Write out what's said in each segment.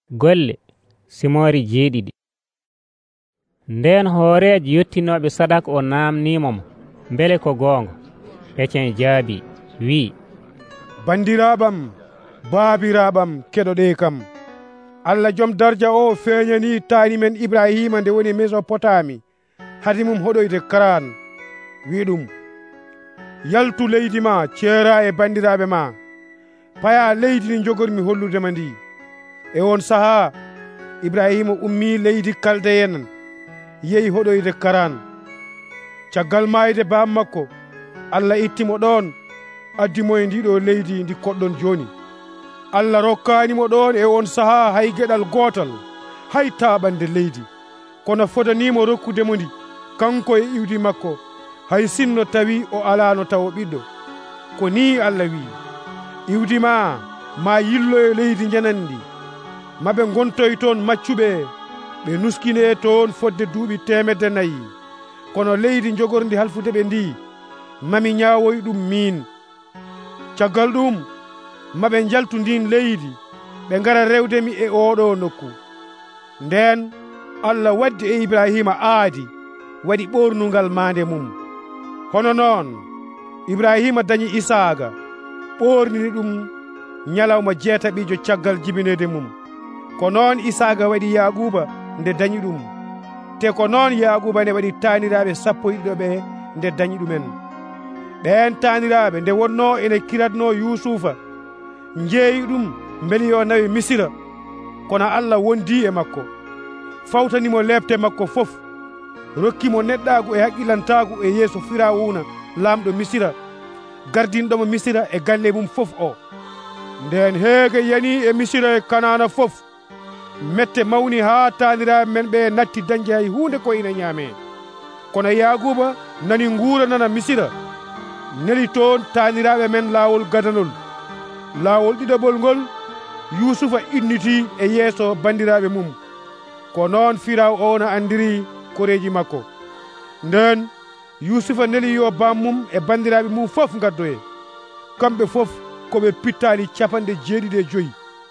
Golle simori jeeɗiɗi. Nden hoorejo yettinoɓe sadak o namnimomo beele ko gonga. Etienne jaabi wi, bandiraɓam baabiraɓam keɗoɗe kam, Allah joom darja o feeñani taani men Ibrahima nde woni Mesopotami hadi mum hoɗoyde Karan, wi ɗum: yaltu leydi ma, ceera e bandiraɓe ma, paya leydi ndi jogormi holludema ndi. E on saha Ibrahima ummi leydi Kaldeyen yehi hoɗoyde Karan. Caggal mayde bam makko, Allah ittimo ɗon addimo e ndiɗo leydi ndi koɗɗon joni. Allah rokkanimo ɗon e on saha hay gueɗal gotal, hay taɓande leydi, kono fodanimo rokkudemo ndi kanko e iwdi makko, hay sinno tawi o alano taw ɓiɗɗo. Ko ni Allah wi: iwdi ma yillo e leydi janandi, maɓe gontoy toon maccuɓe, ɓe nuskine toon fodde duuɓi 400. Kono leydi jogordi halfudeɓe ndi, mami ñawoy ɗum min. Caggal ɗum maɓe jaltu ndin leydi, ɓe ngara rewdemi e oɗo nokku. Nden Allah waddi e Ibrahima aadi, waɗi ɓornugal mande mum. Hono noon Ibrahima dañi Isaaka, ɓornini ɗum ñalawma 8 caggal jibinede mum. Ko noon Isaaka waɗi Yaquba nde dañi ɗum, te ko noon Yaquba ne waɗi taniraɓe 12 ɓe nde dañi ɗumen. Ɓen taniraɓe nde wonno ene kiratno Yusufa, jeeyi ɗum beeli yo nawe Misira, kono Allah wondi e makko, fawtanimo lebte makko fof, rokkimo neɗɗagu e haqqilantagu e yeeso Firawuna lamɗo Misira, gardinɗomo Misira e galle mum fof o. Nden heege yani e Misira e Kanana fof, mette mawni ha taniraɓe men ɓe natti dañde hay hunde ko ina ñaame. Kono Yaquba nani nguura nana Misira, neli toon taniraɓe men lawol gadanol. Lawol ɗiɗaɓol ngol Yusufa inniti e yeeso bandiraɓe mum. Ko noon Firaw o no andiri koreji makko. Nden Yusufa neli yo bam mum e bandiraɓe mum fof gaddoye, kamɓe fof koɓe pittali 75.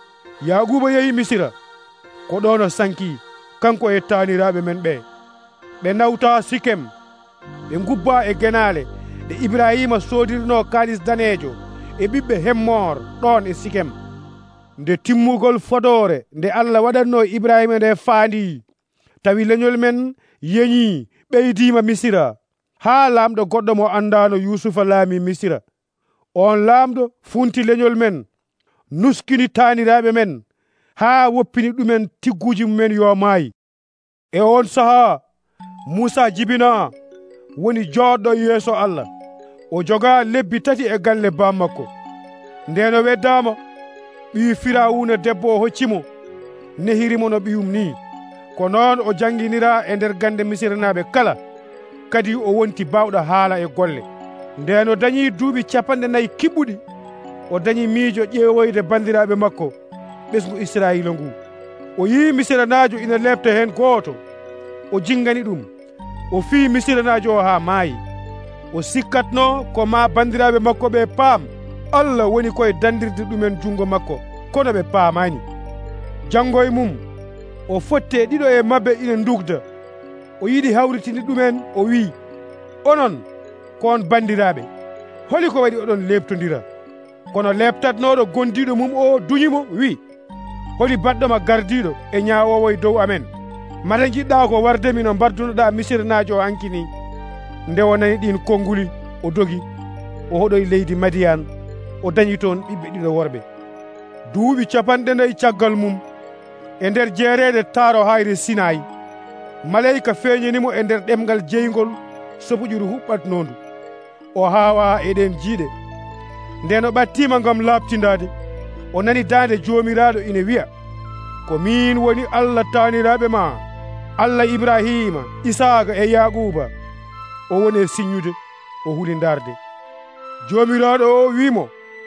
Yaquba yehi Misira, ko ɗono sanki kanko e taniraɓe men ɓe. Ɓe nawta Sikem, ɓe gubba e genale ɗe Ibrahima sodirno kalis danejo e ɓiɓɓe Hemmor ɗon e Sikem. Nde timmugol fodore nde Allah waɗanno Ibrahima nde faandi, tawi leñol men yeñi ɓeydima Misira, ha lamɗo goɗɗo mo andano Yusufa laami Misira. On lamɗo funti leñol men, nuskini taniraɓe men, ha woppini ɗumen tigguji mumen yo maayi. E on saha Musa jibina woni joɗɗo yeeso Allah, o joga lebbi 3 e galle bam makko. Ndeno weddama, ɓi Firawuna debbo o hoccimo, nehirimo no ɓiyum ni. Ko noon o janginira e nder gande Misiranaɓe kala, kadi o wonti bawɗo haala e golle. Nden o dañi duuɓi 40 kiɓɓuɗi, o dañi miijo ƴeewoyde bandiraɓe makko ɓesgu Israila ngu. O yi Misiranajo ina lebta hen gooto, o jingani ɗum, o fi Misiranajo o ha maayi. O sikkatno ko ma bandiraɓe makko ɓe paam Allah woni koye dandirde ɗumen jungo makko, kono ɓe paamani. Janngo e mum o fotte ɗiɗo e mabɓe ina dugda, o yiɗi hawritinde ɗumen, o wi: onon kon bandiraɓe, holi ko waɗi oɗon lebtodira? Kono lebtatnoɗo gondiɗo mum o duñimo, wi: holi baɗɗoma gardiɗo e ñawowo e dow amen? mata jiɗɗa ko wardemi no bardunoɗa Misiranajo o hankini? Nde o nani ɗin konnguli, o dogi, o hoɗoy leydi Madiyan, o dañi toon ɓiɓɓe 2 worɓe. Duuɓi 40 caggal mum, e nder jeerede taaro hayre Sinayi, malayika feeñanimo e nder ɗemgal jeygol sopuƴuru huɓɓatnondu. O haawa e ɗen jiiɗe. Nden o ɓattima gam labtindade, o nani dande jomiraɗo ina wiya: ko min woni Allah taniraɓe ma, Allah Ibrahima, Isaaka e Yaquba. O woni signude, o huli darde. Jomiraɗo o wimo: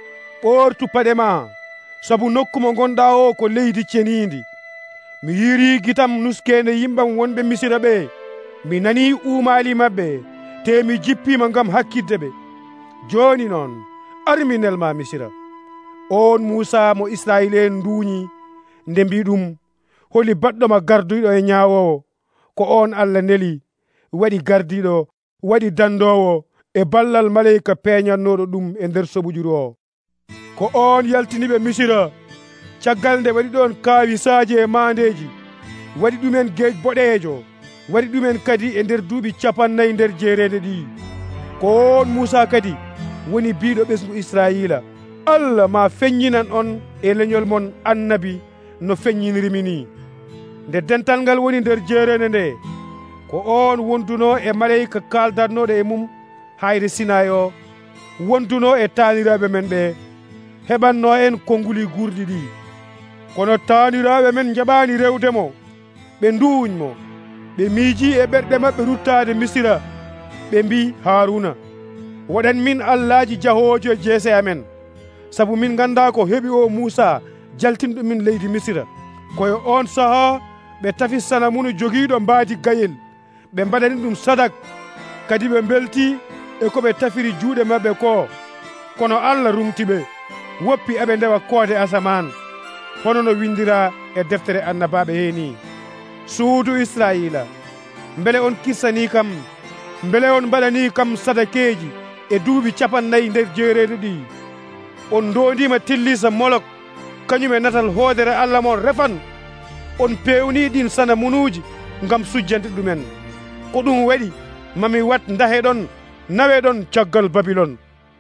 ɓortu paɗe ma, sabu nokku mo gonɗa o ko leydi cenidi. Mi yiri gitam nuskende yimbam wonɓe Misira ɓe, mi nani uumali mabɓe, te mi jippima gam hakkidde ɓe. Joni noon armi nelma Misira. On Musa mo Israil en duuñi nde mbi ɗum holi baɗɗoma garduɗo e ñaawowo ko on Allah neli waɗi gardiɗo waɗi dandowo e ballal maleyka peeñannoɗo ɗum e nder soɓujuru o ko on yaltiniɓe misira caggal nde waɗi ɗon kaawisaji e mandeji waɗi ɗumen geej boɗeejo waɗi ɗumen kadi e nder duuɓi 40 nder jeerede ɗi ko on Musa kadi woni biiɗo ɓesgu Israila Allah ma feññinan on e leñol mon annabi no feññinirimi ni nde dental ngal woni nder jeerede nde ko on wonduno e maleyka kaldatnoɗo e mum hayre Sinay o wonduno e taaniraɓe men ɓe heɓanno en konnguli gurɗi ɗi kono taaniraɓe men jaɓani rewdemo ɓe nduuñmo ɓe miiji e ɓerɗe maɓɓe ruttade Misira ɓe mbi Haruna waɗan min allaji jahojo e jeese amen sabu min ganda ko heɓi o Musa jaltinɗo min leydi Misira koye on saha ɓe tafi Sanamunu jogiiɗo mbaadi gayel ɓe mbaɗani ɗum sadak kadi ɓe belti e ko ɓe tafiri juuɗe maɓɓe ko kono Allah rumtiɓe woppi eɓe ndewa koode asaman hono no windira e deftere annabaɓe heeni suudu Israila mbele on kissani kam mbele on mbaɗani kam sadakeji e duuɓi 40 nder jeerede ɗi on ndondima tillisa Molok kañum e natal hoodere Allah mon refan on pewni ɗin Sanamunuji ngam sujjande ɗumen ko ɗum waɗi mami wat ndahe ɗon nawe ɗon caggal Babilon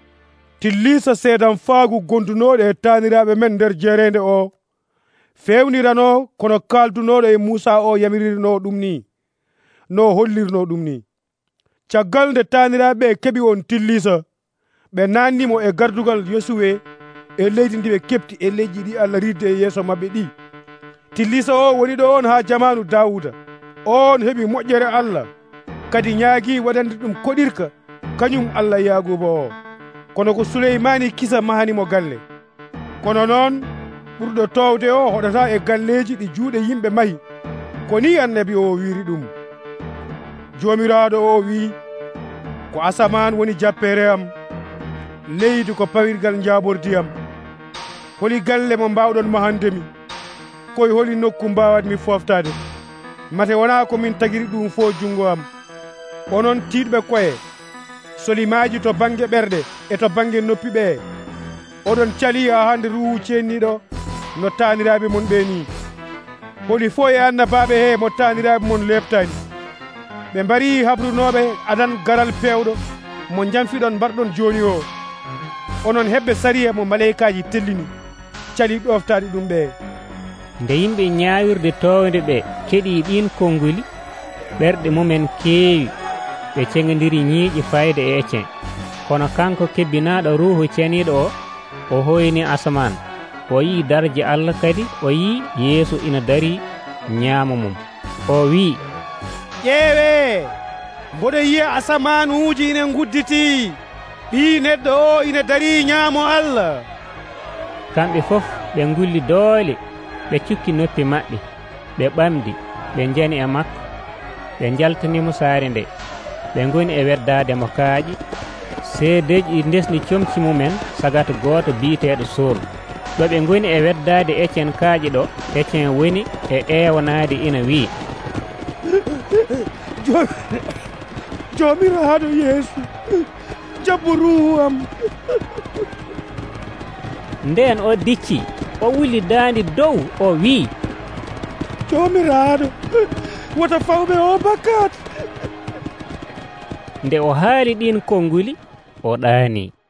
tillisa seedan faagu gondunoɗo e taaniraɓe men nder jeerede o fewnirano kono kaldunoɗo e Musa o yamirirno ɗum ni no hollirno ɗum ni caggal nde taaniraɓe keɓi on tillisa ɓe nannimo e gardugal Yosuwe e leydi ndi ɓe kepti e leydi ɗi Allah ridde e yeeso mabɓe ɗi tillisa o woni ɗo on ha jamanu Dawuda on heɓi moƴƴere Allah kadi ñaagui waɗande ɗum koɗirka kañum Allah Yaguba o kono ko Suleymani kisa mahanimo galle kono noon ɓurɗo towde o hoɗata e galleji ɗi juuɗe yimɓe mahi ko ni annabi o wiri ɗum jomiraɗo o wi ko asaman woni jappere am leydi ko pawirgal jaabordiyam holi galle mo mbawɗon mahandemi koye holi nokku mbawatmi foftade mate wona ko min tagiri ɗum fo jungo am onon tiɗɓe koye solimaji to banggue ɓerɗe e to banggue noppi ɓe oɗon cali ha hande ruhu cenniɗo no taaniraɓe mon ɓe ni holi fo e annabaɓe he mo taaniraɓe mon leftani ɓe mbari habrunoɓe adan garal pewɗo mo jamfiɗon mbarɗon joni o onon hebɓe sariya mo maleykaji tellini cali ɗoftade ɗum ɓe nde yimɓe ñaawirde towde ɓe keɗi ɗin konnguli ɓerɗe mumen keewi ɓe ceŋodiri ñiiƴi fayde e Etienne kono kanko kebbinaɗo ruhu ceniɗo o hoyni asaman o yi darje Allah kadi o yi Yeesu ina dari ñaamo mum o wi ƴeewe mboɗo yiya asamanuji ina gudditi ɓi neɗɗo o ina dari ñaamo Allah kamɓe fof ɓe gulli doole ɓe cukki noppi maɓɓe ɓe ɓamdi ɓe jani e makko ɓe jaltanimo saare nde ɓe goni e weddademo kaaƴi seedeji ɗi desni comci mumen sagata goto biiteɗo Sool ɗo ɓe goni e weddade Etienne kaaƴi ɗo Etienne woni e ewanade ina wi jomiraɗo Yeesu jabbo ruhu am nden o dicci o wuli dandi dow o wi jomiraɗo wota fawɓe o bakkat nde o haali ɗin konnguli o ɗaani